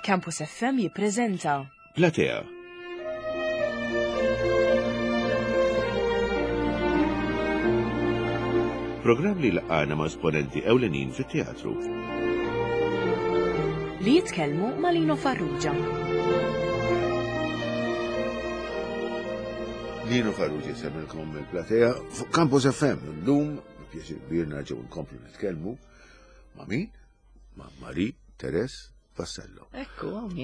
Campus FM jippreżenta Platea. Programm li laqana ma' esponenti ewlenin fit-teatru. li jitkellmu ma' Lino Farrugia. Lino Farrugia semmelkom il-Platea fuq Campus FM. Llum pjaċir kbir nerġgħu nkomplu nitkellmu ma' min? Ma' Marie Teres Vassallo. Ekku, għawni.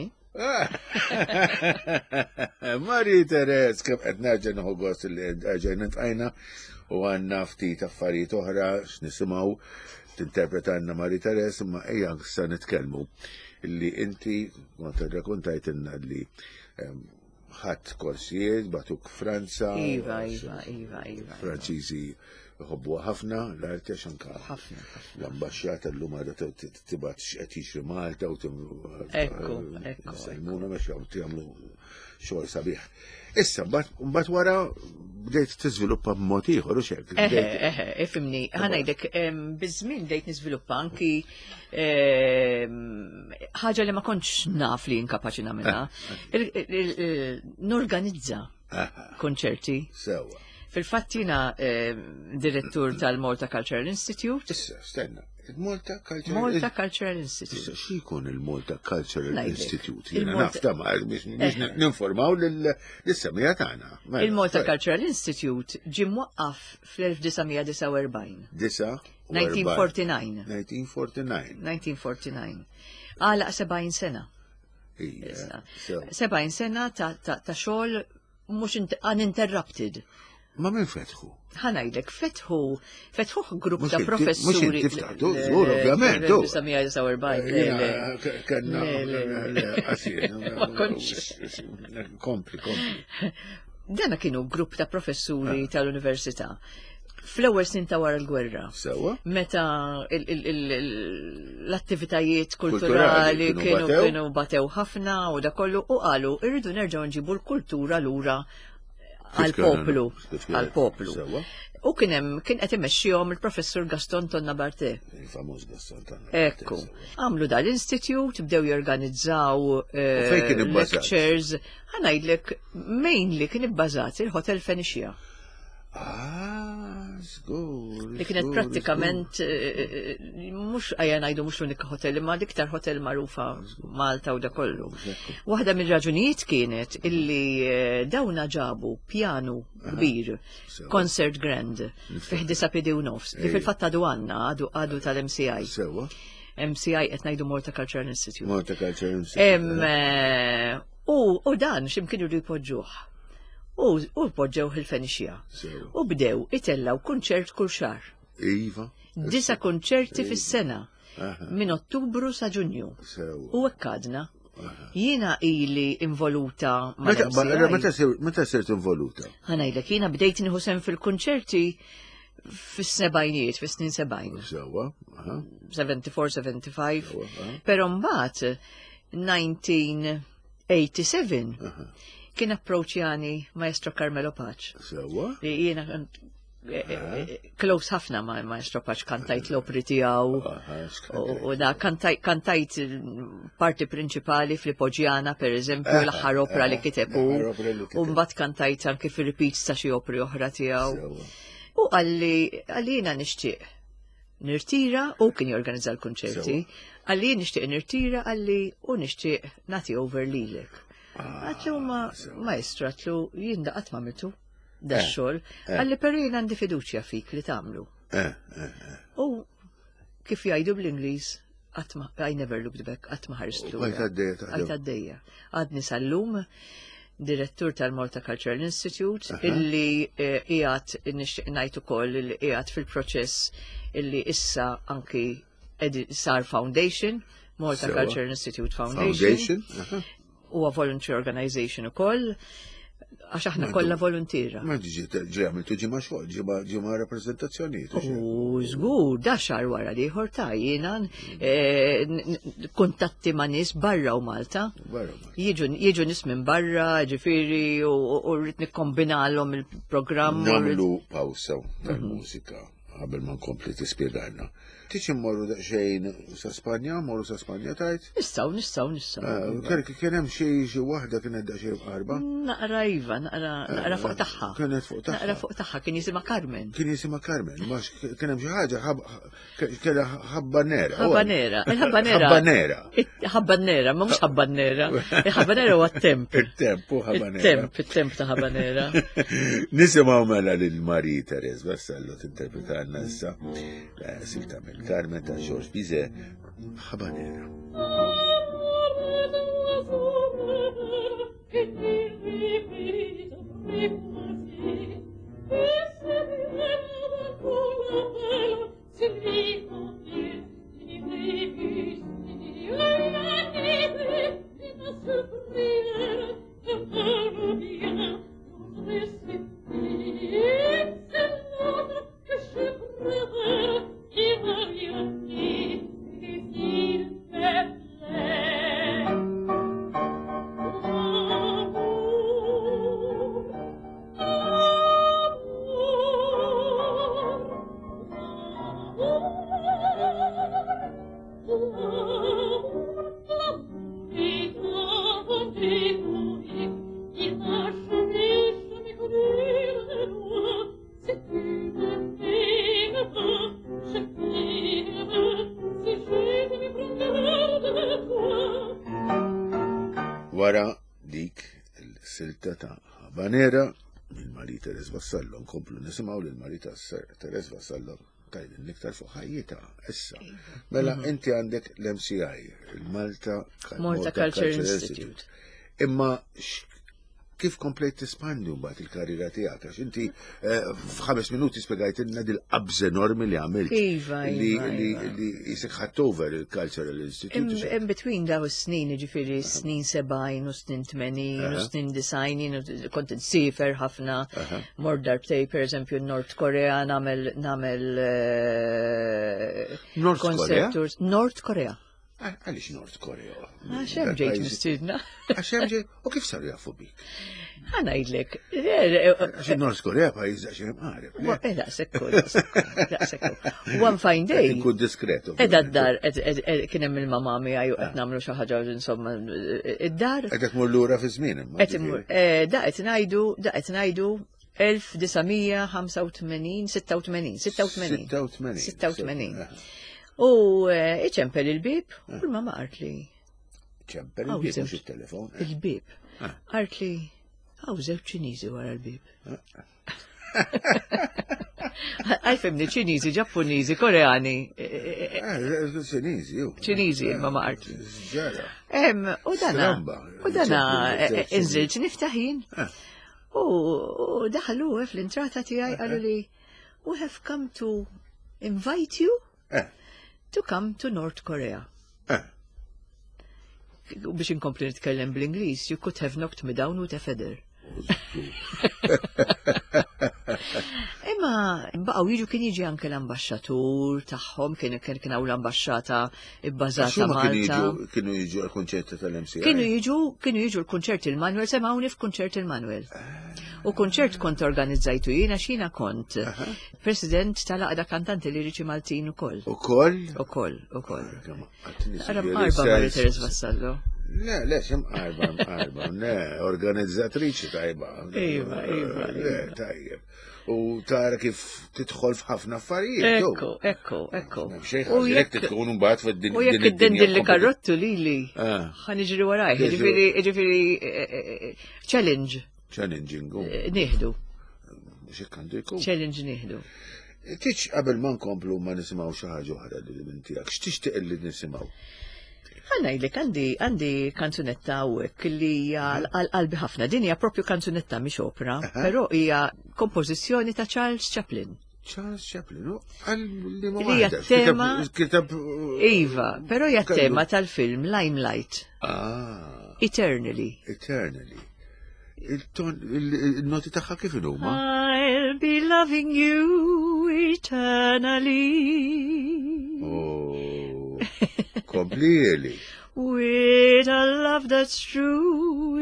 Marie Teres, kif qed nerġa' naħu gost li nerġa' nitqajna u għandna ftit affarijiet oħra x'nisimgħu tinterpretanna Marie Teres, imma ejja sa nitkellmu illi inti kont irrakkuntajtilna li ħadd korsijiet batuk Franza. Iva. Franċiżi jħobbuha ħafna, l-arti għax anka ħafna. l-ambasċata llum għadha tibat x'qed jixri Malta u Ekku. sajmuna mex jagħmlu xogħol sabiħ. Issa mbagħad wara bdejt tiżviluppa b'mod ieħor u x'hekk. Ifimni, ħanajdek biż-żmien bdejt niżviluppa anki ħaġa li ma kontx naf li inkapaċi nagħmilha. Norganizza konċerti. Sewwa. Fil-fatt jiena direttur tal-Malta Cultural Institute. Issa, stenna. Il-Malta Cultural Malta Cultural Institute. X'ikun il-Malta Cultural Ngħidlek. Institute? Jiena nafta ma biex ninformaw lis-semija tagħna. Il-Malta Cultural Institute ġie mwaqqaf fl-1949. 1949. 1949. Għalaq 70 sena. Ija. 70 sena ta' xogħol mhux uninterrupted. Ma min fetħu? Ħanajdek, fetħuħ grupp Mhux ta' inti- professuri. mhux inti ftaħtu, żgur, ovvjament, tu. 1949. Kanna. Ma kontx. Kompli. Dana kienu grupp ta' professuri tal-università. Fl-ewwel snin ta' wara l-gwerra. Sewwa? Meta l-attivitajiet Kulturali kulturali kienu kienu batew ħafna u da kollu u qalu irridu nerġgħu nġibu l-kultura lura għal-poplu. Sewwa? U kien qed imexxihom il-professur Gaston Tonna Barté. Il-famuż Gaston Tonna. Ekku. Għamlu dal-institute, bdew jorganizzaw fejn kien ibbażat? lectures. Ħanajdlek mainly kien ibbażat il-Hotel Fenicia. Żgur. Li kienet prattikament, mux għajja najdu mux l-unika hotel, imma diktar hotel marufa Malta u da kollu. Waħda mill-raġunijiet kienet illi dawna ġabu pjanu kbir, concert grand, fiħdi sapidi u nofs, li fil-fatt għadu għanna, għadu tal-MCI. Sewwa? MCI qed ngħidu Malta Cultural Institute. Malta Cultural Institute. U dan x'imkien irdu jpoġġuh. U poġġew il-Fenixja. U bdew itellaw kunċert kull xar. Iva. 9 kunċerti fis-sena. Minn Ottubru sa Ġunju. Sewwa. U ekkadna. Jiena ili involuta Meta sirt involuta? Ħanajdlek, jiena bdejt nieħu sem fil-kunċerti fis-sebgħinijiet, fis-snin 70. Sewwa. 74, 75. Però mbagħad 1987 kien approċjani Maestro Carmelo Paċ. Sewwa? Li jiena close ħafna ma' Maestro Paċ, kantajt l-opri tiegħu u da kantajt parti prinċipali fl-Poġjana per eżempju l-aħħar opera li kitebu u mbagħad kantajt anke fir-repeats ta' xi opri oħra tiegħu. U għalli jiena nixtieq nirtira u kien jorganizza l-kunċerti. Għalli nixtieq nirtira għalli u nixtieq nagħti over lilek. Għatlu maestru, għatlu jinda għat mamiltu da xol, għalli perrin għandi fiduċja fik li tamlu. U kif jgħidu bl-Inglis, I never looked back, għatma ħaristlu. Għajt għaddeja. Għadni sal-lum, direttur tal-Malta Cultural Institute, illi jgħat najtu koll, illi jgħat fil-proċess illi issa anki sar Foundation, Malta Cultural Institute Foundation. U volunteer organization u koll, għax aħna kollha volontira. Ma ġi għamiltu ġimma xogħol, ġimma rappresentazzjonijiet. U żgur, da xar wara li ħorta jiena kuntatti ma' nies barra u Malta. Jiġu nies minn barra, ġifieri u rrid nikkombinalhom il-programm. Nagħmlu pawsa tal-mużika qabel ma nkompli tispjegalna. Tiċi mmorru daqsxejn sa Spanja, morru sa Spanja tajt? Nistaw. Kien hemm xi waħda kienet daqsxejn qarba? Naqra Iva, naqra fuq tagħha. Kienet fuq tagħha. Naqra fuq tagħha, kien jisimha Carmen. Kien jisimha Carmen, ma kien hemm xi ħaġa kellha ħabbanera. Ħabbanera, ma mhux ħabbanera. Il-ħabbanera huwa t-temp. Il-temp u ħabbanera. Il-temp ta' ħabbanera. Nisimgħu mela lil Marie Therese Vassallo tinterpretalna issa silta minn Carmen ta' Georges Bizet, ħabbanera. Wara dik il-silta ta' ħabbanera minn Marie Therese Vassallo nkomplu nisimgħu lil Marie Therese Vassallo tajdin l-iktar fuq ħajjita issa. Mela inti għandek l-MCI, il-Malta Cultural Institute. Imma kif komplejt tispandi mbagħad il-karriera tiegħek għax inti f'5 minuti spjegajtilna dil-qabż enormi li għamilt. Iva. Li jisek ħadd over il-Cultural Institute. In between daw is-snin, ġifieri snin 70 u snin 80 u snin 90 kont insifer ħafna mor darbtej pereżempju Nord Korea nagħmel concertors. Nord Korea. Għalix Nord Korea? Għaxem ġejt mistidna. Għaxem ġejt? U kif saru jaffu bik? Għana jidlek. Għaxem Nord Korea pajiz għaxem għarib. Daqsekku. One fine day. Nkun diskretu. Edha d-dar, kienem il-mamami għaju għetnamlu xaħġa insomma. Id-dar. Għedek mullura fi żmien. Daqet najdu 1985. U iċempel il-bib, u l-mama għartli. ċempel il-bib, mux il-telefon. Il-bib. Għartli, għaw zewċ ċinizi wara l-bib. Għalfemni ċinizi, ġappunizi, koreani. ċinizi, ju. ċinizi, il-mama għartli. U dana, inżilċ niftaħin. U daħlu fl-intrata tijaj għallu li, we have come to invite you to come to North Korea. Biex inkompli nitkellem bl-Inglis, you could have knocked me down with a feather. Imma baqgħu jiġu kien jiġi anke l-ambaxxatur tagħhom kien hawn l-ambaxxata bbażata Malta. Kienu jiġu l-kunċerti tal-MCI. Kienu jiġu l-kunċert il-Manuel, semgħuni f'kunċert il-Manuel. U kunċert kont organizzajtu jiena xina kont president tal-aqda kantanti li riċi Maltin ukoll. Ukoll. Arba Marie Therese Vassallo. Le, xem arba, organizzatriċi tajba. Iva. Tajjeb. U tara kif tidħol f'ħafna affarijiet. Ekku. U jekk tkun mbagħad fid-din. U jekk id-din li karrottu lili. Ħaniġri warajh, ġifieri challenge. Challenging. Nieħdu. Xekkandiku. Challenge nieħdu. Tiċ qabel ma nkomplu ma nisimgħu xi ħaġa oħra li bintijak. X'tixtieq li nisimgħu? Għanajlek għandi kanzunetta għawek li għalbi ħafna, din hija propju kanzunetta miex opera, pero hija kompożizzjoni ta' Charles Chaplin. Charles Chaplin, għalli ma hija tema. Iva, pero hija tema tal-film Limelight. Eternally. Il-noti taħħa kif huma? I'll be loving you eternally. Oh, completely. With a love that's true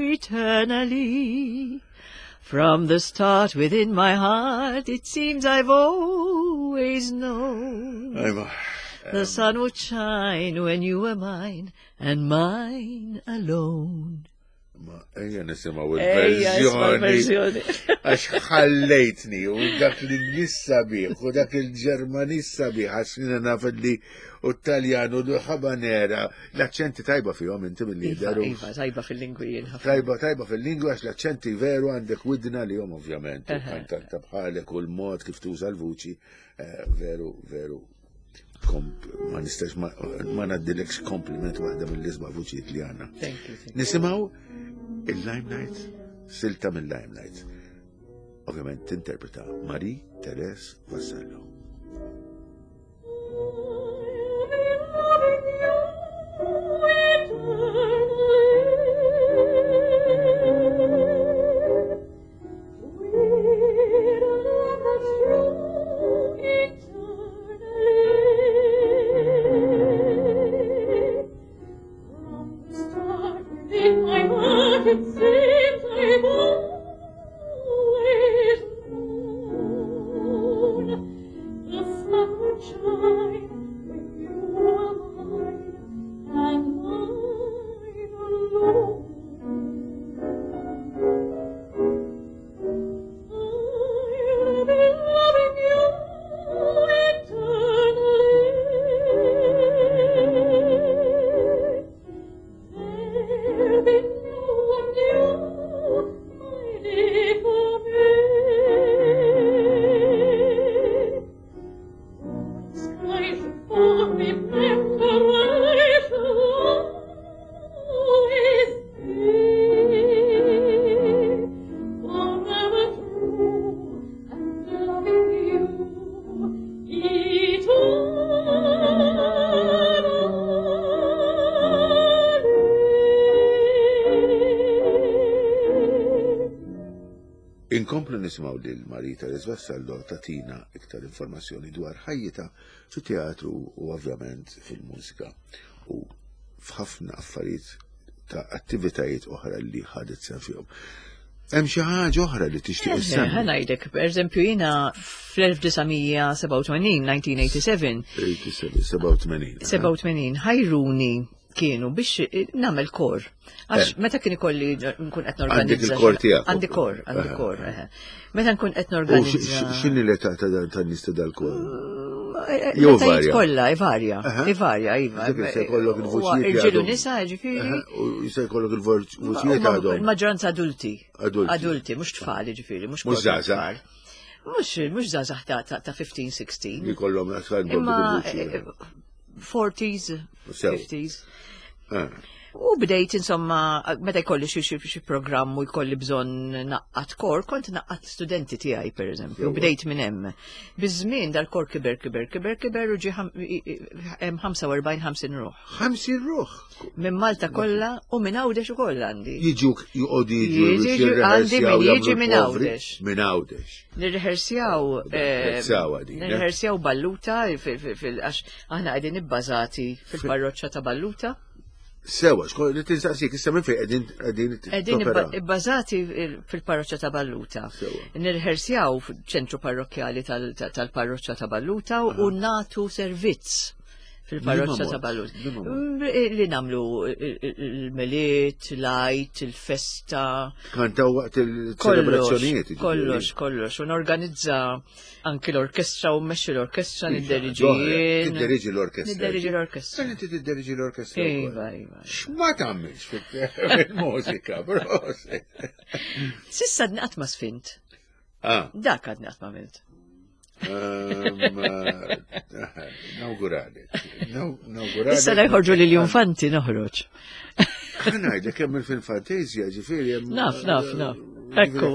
eternally. From the start within my heart, it seems I've always always known. The sun would shine when you were mine, and mine alone. Ma ejja nisimaw il-verżjoni. Għax ħallejtni u dak l-Inglis sabiħ u dak il-Ġermanis sabiħ għax naf li u Taljan u l-ħabanera l-aċċenti tajba fihom inti mill-lider. Iva, tajba fil-lingwi. Tajba fil-lingwi għax l-aċċenti veru għandek widna li jom ovvjament. Kanta bħalek u l-mod kif tuża l-vuċi veru. Ma nistax ma naddilekx kompliment waħda mill-isba vuċijiet li għanna. Nisimaw il-Limelight, silta mill-Limelight. Ovvjament tinterpreta Marie-Thérèse Vassallo. Inkomplu nisimaw lil Marie-Thérèse Vassallo tatina iktar informazzjoni dwar ħajjita fit-teatru u ovvjament fil-mużika u f'ħafna affarijiet ta' attivitajiet oħra li ħadet sehem fihom. Hemm xi ħaġa oħra li tixtieq issemmi. Ħanajdek, pereżempju jiena fl-1987, 1987 ħajruni kienu biex nagħmel kor. Għax meta kien ikolli nkun qed norganizza. Għandek il-kor tiegħek. Għandi kor. Meta nkun qed norganizza. X'inhi l-età tan-nies dal-kor? Jew varja. Iva. Se jkollok il-vuċijiet. Irġielu nisa, ġifieri. U se jkollok il-vuċijiet għadhom. Il-maġġoranza adulti. Adulti, mhux tfal, ġifieri, mhux żgħażagħ. Mhux żgħażagħ ta' 15-16. Li kollhom il-vuċijiet. 40s, 50s. U bdejt insomma, meta jkolli xi programm u jkolli bżonn naqqat kor, kont naqqat studenti tiegħi pereżempju, u bdejt minn hemm. Biż-żmien dal-kor kiber u ġie 45-50 ruħ. 50 ruħ? Minn Malta kollha u minn Għawdex ukoll għandi. Joqogħdu jiġu għandi min jiġi minn Għawdex. Minn Għawdex. Nirreħersjaw Balluta għax aħna qegħdin ibbażati fil-parroċċa ta' Balluta. Sewa, li tinsaqsik, issa minn fejn qegħdin ibbażati fil-parroċċa ta' Balluta. Nirreħersjaw fil-ċentru parrokjali tal-parroċċa ta' Balluta u nagħtu servizz fil-parroċċa ta' Balluta. Li nagħmlu il-miliet, l-ajt, il-festa. Kantaw waqt il-ċelebrazzjonijiet. Kollox. U norganizza anki l-orkestra u mmexxi l-orkestra nidderiġi l-orkestra. Inti tidderiġi l-orkestra. Iva. X'ma tagħmilx fil-mużika, proset. Sissa qatt ma sfint. Dak għadni qatt ma għamilt. Nawgurali. Issa jħorġu li l-infanti noħroġ. Ħanajda kemm il-fil-fantazja ġifieri. Naf. Ekku.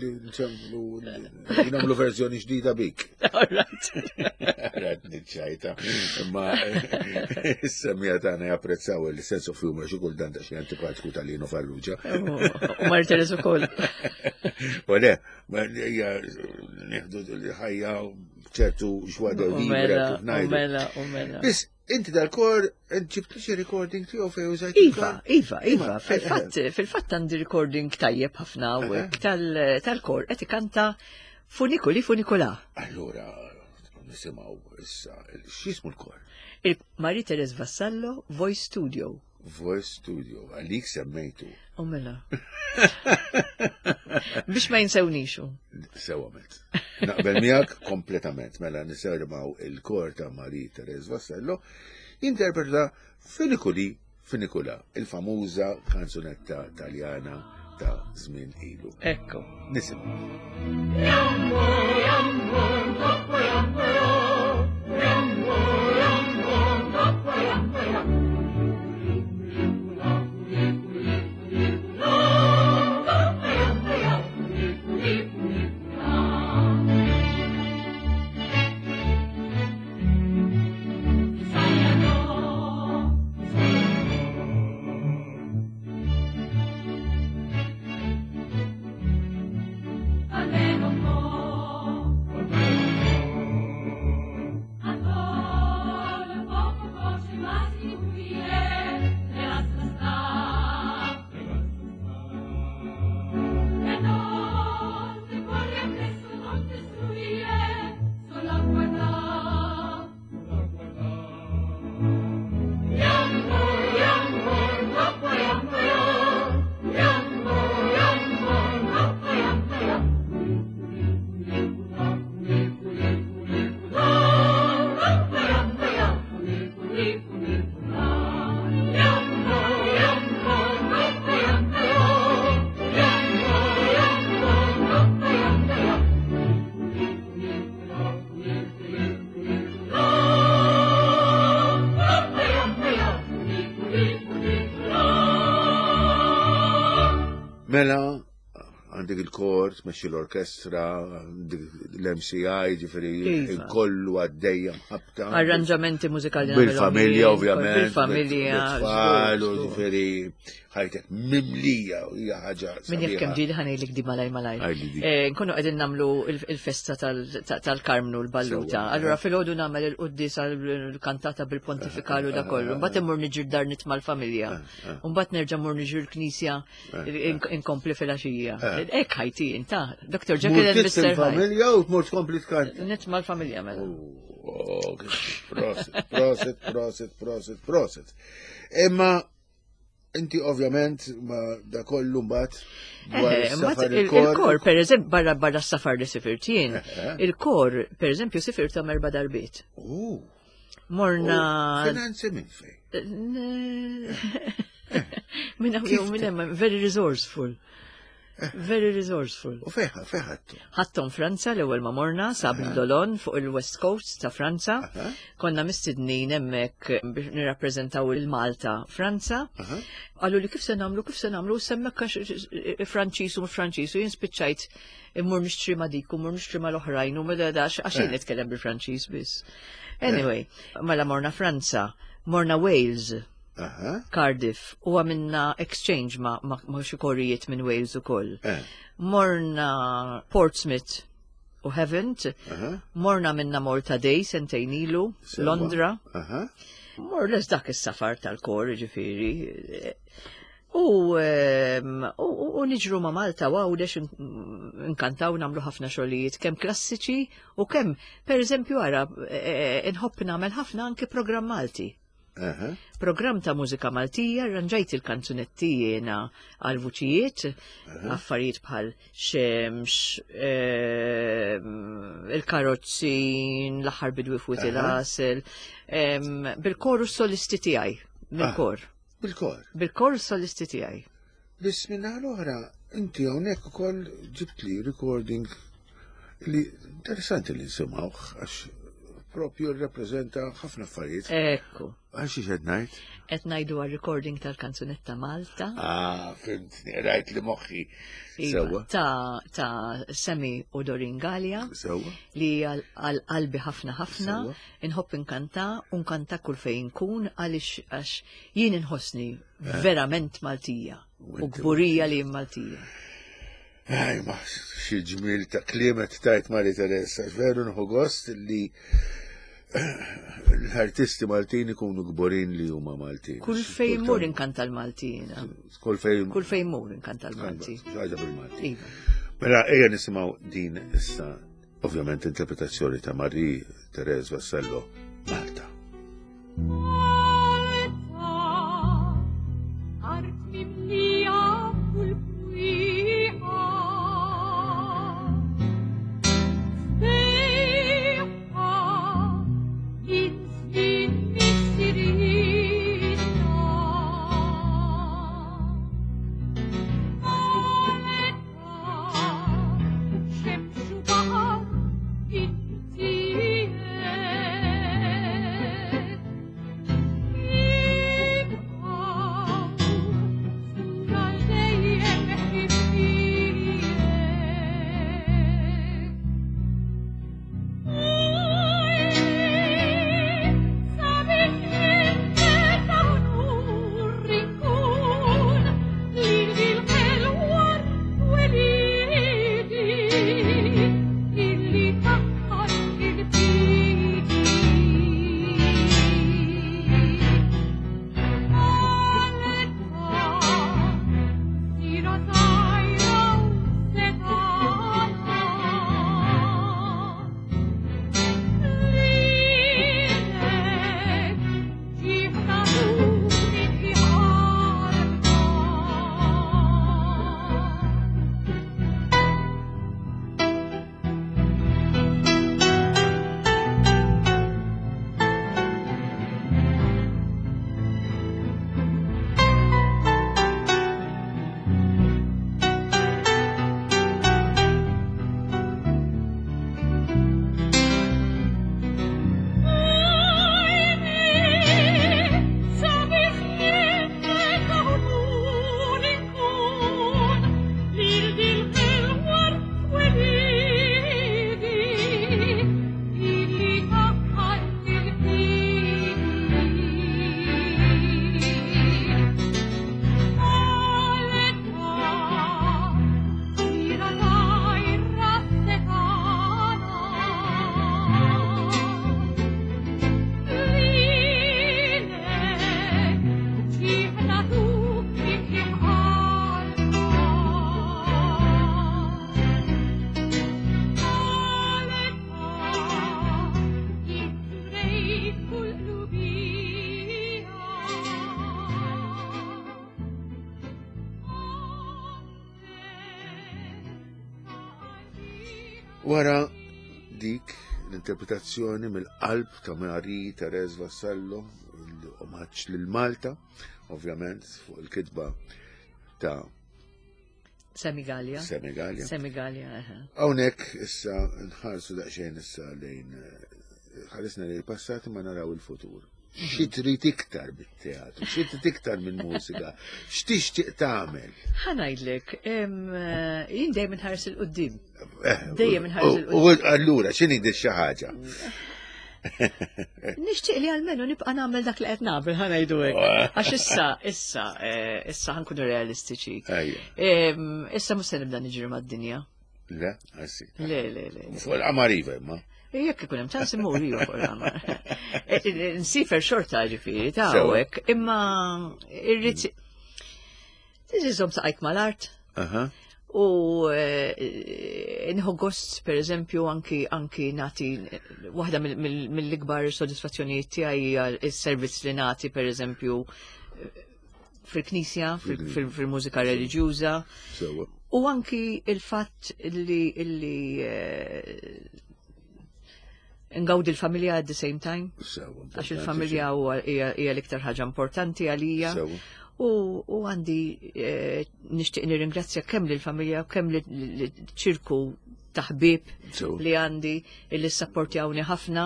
Namlu verżjoni ġdida bik. Għad nitċajta. Ma s-semmija tagħna japprezzaw il-sense of humor xi kultant xi antipatiku tal-Lino Farrugia. U Marie-Thérèse ukoll. U le, nieħdu l-ħajja ċertu xwadew Mela. Bis, inti dal-kor, ġibtu xi recording tiegħu fejn użajt. Iva. Fil-fatt għandi recording tajjeb ħafna hawnhekk tal-kor qed ikanta Funikuli Funikula. Allura, nisimaw issa, x'ismu l-kor? Marie Therese Vassallo Voice Studio. Voice Studio, għalik semmejtu. U mela. Biex ma jinsewnixu. Sewament. Naqbel miegħek kompletament, mela nisermaw il-kor ta' Marie Therese Vassallo jinterpreta Finicula, il-famuża kanzunetta taljana ta' żmien ilu. Ekko. Nisimgħu. Mela, għandik il-kor, tmexxi l-orkestra, l-MCI, ġifiri, kollu għaddejja mħabta. Arranġamenti mużikali. Bil-familja, ovvjament. Bil-familja. Bil-tfal, ġifiri, ħajtek mimlija, hija ħaġa. Min jek kem ġili ħanejlik di malaj. Nkunu għedin namlu il-festa tal-Karmnu l-Balluta. Allora fil-ħodu namel il-Quddis għal-kantata bil-pontifikalu da kollu. Mbatt immur niġir dar nitma l-familja. Mbatt nerġa' mur niġir knisja inkompli fil-axija. Ek ħajti, inta. Dr. Jekyll and Mr. Hyde. Familja u tmur tkompli tkant. Nitma l-familja mela. Proset. Imma inti ovvjament ma da kollu mbagħad il-kor per eżempju barra s-safar li sifirtien, il-kor per eżempju sifirta merba darbiet. Morna. Finanzi minn fejn? Minna very resourceful. Very resourceful. U feħattu? Ħattom Franza l-ewwel ma morna sab Dolon fuq il-West Coast ta' Franza. Konna mistidnin hemmhekk biex nirrappreżentaw il-Malta Franza. Għallu li kif se nagħmlu semmek Franċiż u mhux Franċiż u jien spiċċajt immur nixtri ma dik u mmur nixtri ma l-oħrajn u meta għax jien nitkellem bil-Franċiż biss. Anyway, mela morna Franza, morna Wales. Cardiff, u għamilna exchange ma xikorijiet minn Wales u koll. Morna Portsmouth u Havant, morna minna Malta Day sentejn ilu, Londra. Morles dak is-safar tal-kor, ġifiri. U niġru ma Malta, għawdex nkantaw namlu ħafna xogħlijiet, kemm klassiċi u kemm, per eżempju għara, nħobb nagħmel ħafna anke programm Malti. Program ta' mużika Maltija, rranġajt il-kanzunetti jena għal-vuċijiet, affarijiet bħal xemx, il-karozzin, l-aħħar bidwi fuq il-asel, bil-koru solisti tiegħi, bil-kor. Bil-kor solisti tiegħi. Bismina l-oħra, inti hawnhekk ukoll ġibt li recording li interessanti li nsimgħuh għax propju rrappreżenta ħafna affarijiet. Ekku. Għaxi xed ngħid? Qed ngħidu għal-recording tal-kanzunetta Malta. Fimtni, rajt li moħħi. Sewa. Ta' Semi u Dorin Gallia. Sewa. Li għal-qalbi ħafna, inħobb inkanta, unkanta kull fejn kun għax jien inħossni verament Maltija. U gburija li Maltija. Ma xi ġmil ta' klimet tajt Marie Therese, veru nħu gost li l-artisti Maltin ikunu gborin li huma Maltin. Kull fejn mur inkanta l-Maltina. Kull fejn mur inkanta l-Malti. Ħaġa bil-Malti. Mela ejja nisimgħu din issa ovvjament interpretazzjoni ta' Marie Therese Vassallo, Malta. Wara dik l-interpretazzjoni mill-qalb ta' Marie Therese Vassallo, l-omaġġ lil Malta, ovvjament fuq il-kitba ta' Semigallia. Hawnhekk issa nħarsu daqsxejn issa lejn ħarisna lejn il-passat ma naraw il-futur. Xi trid iktar bit-teatru, xi trid iktar minn mużika, x'tixtieq tagħmel? Ħanajdlek, jien dejjem inħares il-qudiem. Dejjem inħares il-qudiem. U allura x'inhi di xi ħaġa? Nixtieq li għalmenu nibqa' nagħmel dak li qed nagħmel ħanajdu hekk. Għax issa ħankunu realistiċi. Issa mhux se nibda niġri mad-dinja. Le, għassi. Le. Fuq il-qamar iva imma. Jekk ikun hemm ċans imur iju fuq il-qamar. Nsifer xorta ġifieri ta' hekk, imma irrid tiżiżhom saqajk mal-art. U inħu gost, per eżempju, anki nati waħda mill-ikbar soddisfazzjonijiet tiegħi hija s-servizz li nati, per eżempju, fil-knisja, fil-mużika reliġjuża. U anki il-fatt li ngawdi l-familja at the same time. Għax il-familja hija l-iktar ħaġa importanti għalija. U għandi nixtieq nirringrazzja kemm lill-familja u kemm l-ċirku ta' ħbieb li għandi li sapportjawni ħafna.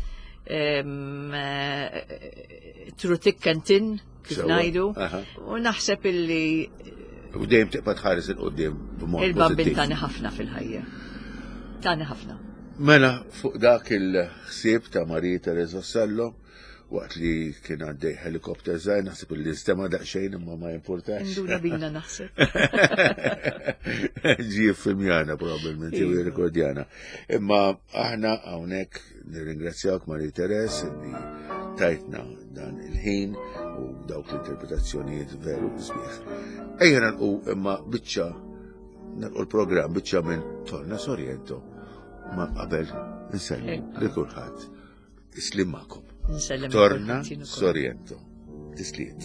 Through thick and thin, kif ngħidu. U naħseb illi u dejjem tibqa' tħares il-qudiem b'mod pożittiv. Il-babbin tani ħafna fil-ħajja. Tani ħafna. Mela fuq dak il-ħsieb ta' Marie Therese Vassallo, waqt li kien għaddej helikopter żgħir, naħseb li stema daqsxejn imma ma jimpurtax. Induna bina naħseb. Ġie filmjana probabbilment jew jirrikordjana. Imma aħna hawnhekk nirringrazzjawk Marie Therese li tajtna dan il-ħin u dawk l-interpretazzjonijiet veru sbieħ. Ejja nagħlqu imma biċċa nagħlqu l-programm biċċa minn Torna Sorrento Ma qabel nsellim li kulħadd. Islim magħkom. Nsellem Torna il-kulħadd ukoll. Sorrento. Tisliet.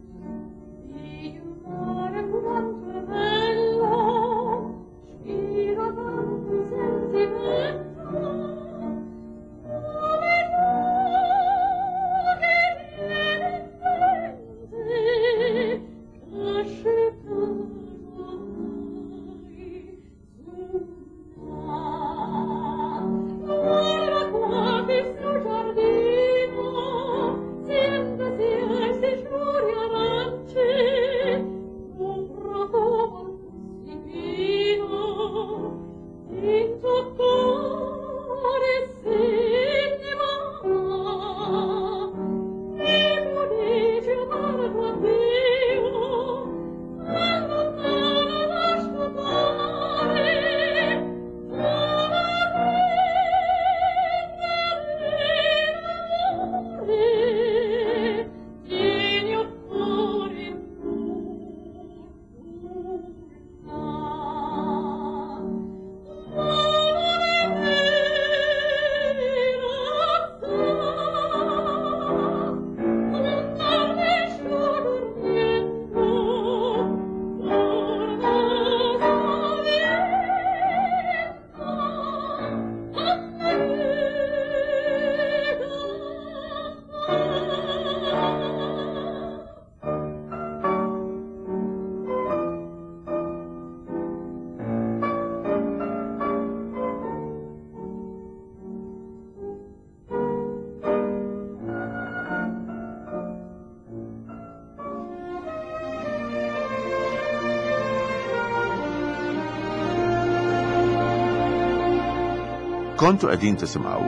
Kontu qegħdin tisimgħu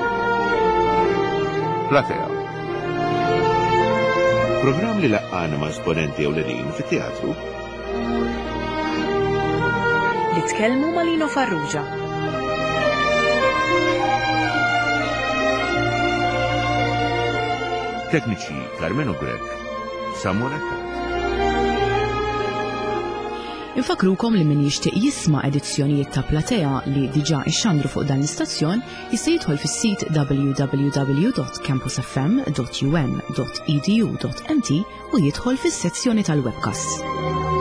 Platea. Programm li laqqana ma' esponenti ewlenin fit-teatru li tkellmu ma' Lino Farrugia. Tekniċi Carmenu Grek, Samonetta. Infakrukom li min jixtieq jisma' edizzjonijiet ta' Platea li diġà ixxandru fuq dan l-istazzjon jista' jidħol fis-sit www.campusfm.un.edu.mt u jidħol fis-sezzjoni tal-webcast.